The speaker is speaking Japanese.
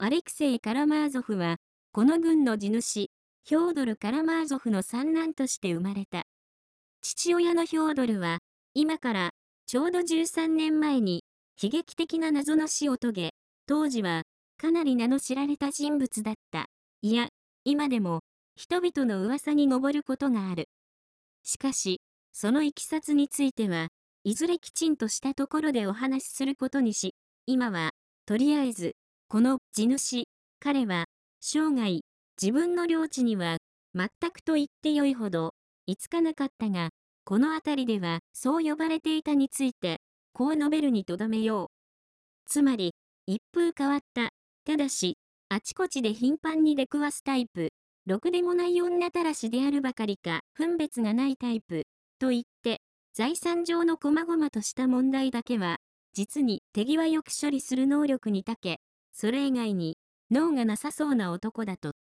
アレクセイ・カラマーゾフは、この軍の地主、ヒョードル・カラマーゾフの三男として生まれた。父親のヒョードルは、今からちょうど13年前に悲劇的な謎の死を遂げ、当時はかなり名の知られた人物だった。いや、今でも人々の噂に上ることがある。しかし、その経緯については、いずれきちんとしたところでお話しすることにし、今は、とりあえず、この地主、彼は、生涯、自分の領地には、全くと言ってよいほど、居つかなかったが、この辺りでは、そう呼ばれていたについて、こう述べるにとどめよう。つまり、一風変わった、ただし、あちこちで頻繁に出くわすタイプ、ろくでもない女たらしであるばかりか、分別がないタイプ、と言って、財産上の細々とした問題だけは、実に手際よく処理する能力に長け、それ以外に、脳がなさそうな男だと。